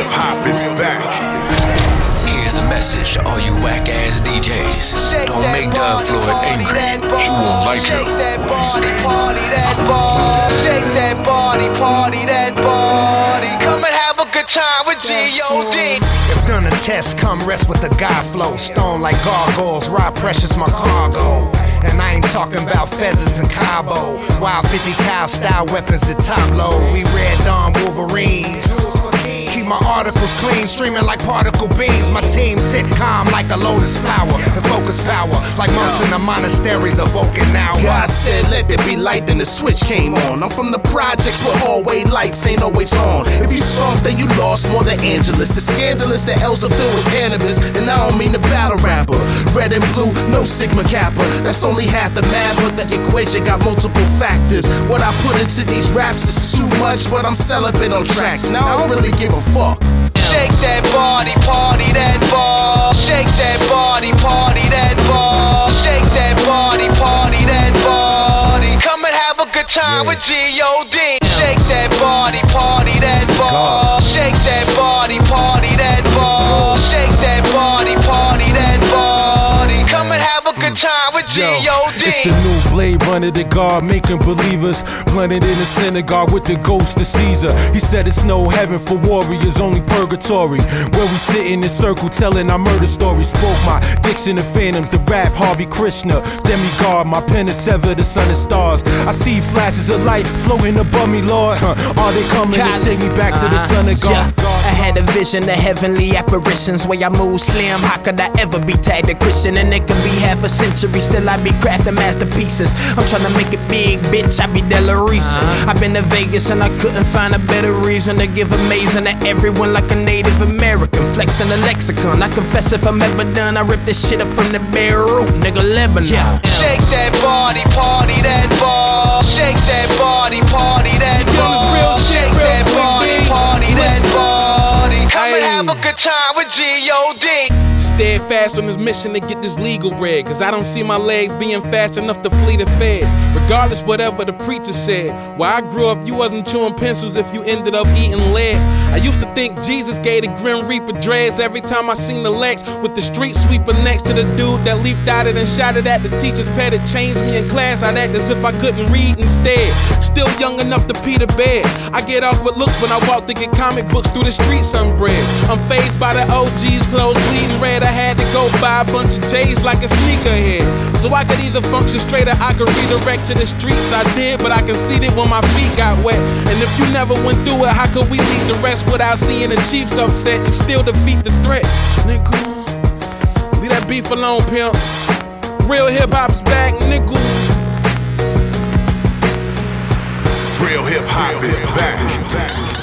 hip hop is back. Here's a message to all you whack ass DJs. Don't make Doug Floyd angry. He won't like you. Shake that body, party that body. Come and have a good time with G.O.D. If done a test, come rest with the God flow. Stone like gargoyles, raw precious my cargo. And I ain't talking about feathers and Cabo. Wild 50 cal style weapons at top low. We Red Dawn Wolverines. Keep my articles clean, streaming like particle beams. My team sit calm like a lotus flower and focus power like monks in the monasteries evoking now. God said let there be light, then the switch came on. I'm from the projects where hallway lights ain't always on. If you soft, then you lost more than Angelus. It's scandalous that L's are filled with cannabis, and I don't mean the battle rapper. Red and blue, no Sigma Kappa. That's only half the math, but the equation got multiple factors. What I put into these raps is too much, but I'm celibate on tracks. Now I don't really give a fuck. Shake that body, party that ball. Shake that body, party that ball. Shake that body, party that body. Come and have a good time with G.O.D. Shake that body, party that ball. Shake that body, party that ball. Shake that body, party that body. Come and have a good time with G.O.D. It's the new Blade Runner to God, making believers blended in the synagogue with the ghost of Caesar. He said it's no heaven for warriors, only purgatory, where we sit in a circle telling our murder stories. Spoke my Dixon and Phantoms, the rap Harvey Krishna, demigod, my pen is sever the sun and stars. I see flashes of light floating above me, Lord. Are they coming to take me back to the sun of God? I had a vision of heavenly apparitions. Way I move slim, how could I ever be tagged a Christian? And it could be half a century, still I be crafting masterpieces. I'm tryna make it big, bitch, I be Della Reese. I've been to Vegas and I couldn't find a better reason to give amazing to everyone like a Native American. Flexing the lexicon, I confess if I'm ever done, I rip this shit up from the bare root, nigga, Lebanon. Shake that body, party that ball. Shake that body, party that ball. Shake that body, party that body. Come and have a good time with G.O.D. Steadfast on his mission to get this legal bread, cause I don't see my legs being fast enough to flee the feds. Regardless whatever the preacher said, where I grew up you wasn't chewing pencils if you ended up eating lead. I used to think Jesus gave the Grim Reaper dreads every time I seen the Lex with the street sweeper next to the dude that leaped out it and shouted at the teacher's pet. It changed me in class, I'd act as if I couldn't read instead. Still young enough to pee the bed. I get awkward looks when I walk to get comic books through the streets unbread. I'm fazed by the OG's clothes bleeding red. I had to go buy a bunch of J's like a sneakerhead, so I could either function straight or I could redirect to the streets. I did, but I conceded when my feet got wet. And if you never went through it, how could we leave the rest without seeing the Chiefs upset and still defeat the threat? Nigga, leave that beef alone, pimp. Real hip hop is back, nigga. Real hip hop is back.